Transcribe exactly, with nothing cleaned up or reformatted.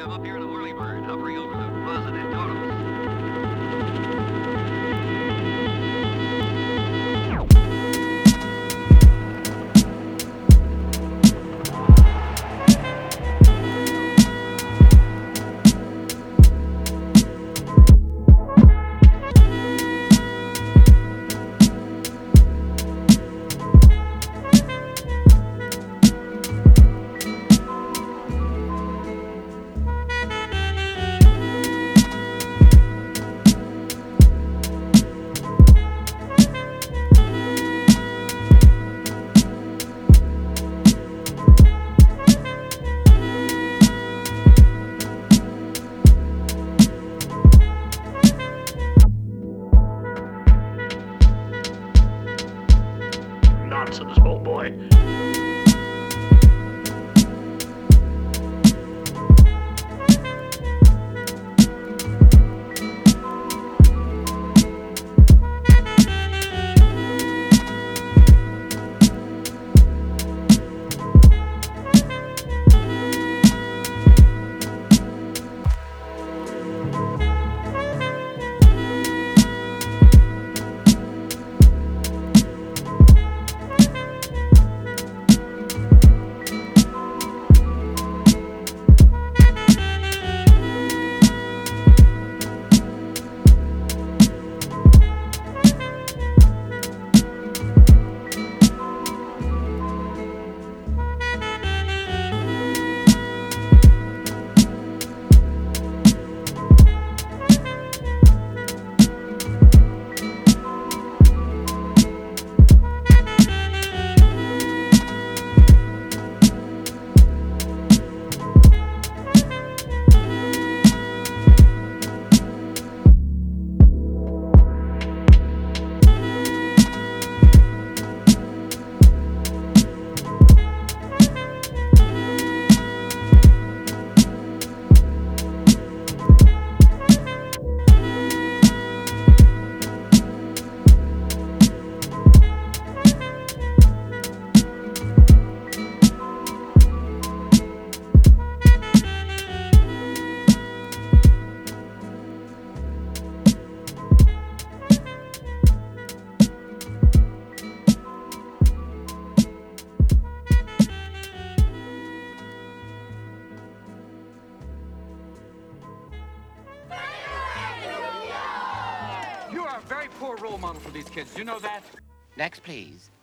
live up here in the Whirlybird, hovering over the Plaza de Toros. Nonsense, old boy. You are a very poor role model for these kids. Do you know that? Next, please.